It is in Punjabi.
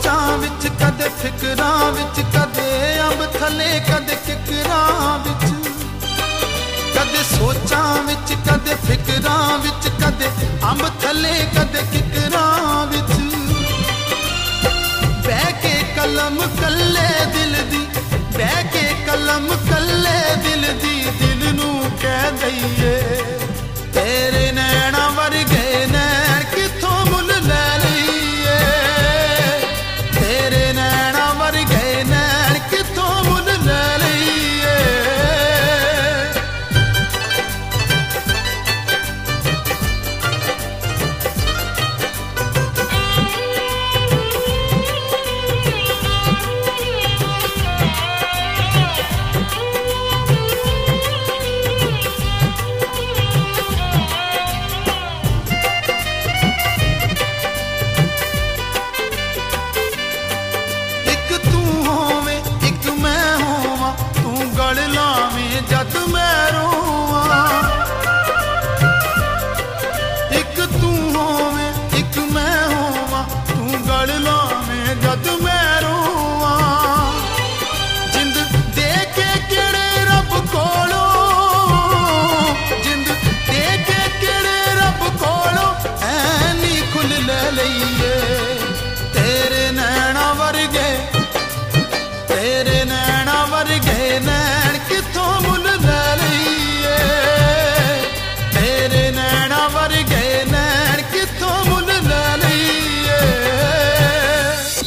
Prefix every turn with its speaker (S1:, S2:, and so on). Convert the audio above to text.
S1: ਸੋਚਾਂ ਵਿੱਚ ਕਦੇ ਫਿਕਰਾਂ ਵਿੱਚ ਕਦੇ ਅੰਬ ਥੱਲੇ ਕਦੇ ਕਿਕਰਾਂ ਵਿੱਚ ਕਦੇ ਸੋਚਾਂ ਵਿੱਚ ਕਦੇ ਫਿਕਰਾਂ ਵਿੱਚ ਕਦੇ ਅੰਬ ਥੱਲੇ ਕਦੇ ਕਿਕਰਾਂ ਵਿੱਚ ਬਹਿ ਕੇ ਕਲਮ ਕੱਲੇ ਦਿਲ ਦੀ ਬਹਿ ਕੇ ਕਲਮ ਕੱਲੇ ਦਿਲ ਦੀ ਦਿਲ ਨੂੰ ਕਹਿ ਦਈਏ